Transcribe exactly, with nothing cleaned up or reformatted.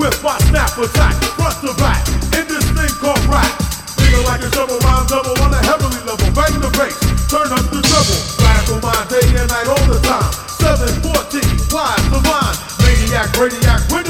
whip, I snap, attack, front to back, in this thing called rap. Feel like a double rhyme double on a heavenly level. Bang the bass, turn up the treble. Radical mind day and night all the time. seven fourteen, wise, divine, maniac, radiac,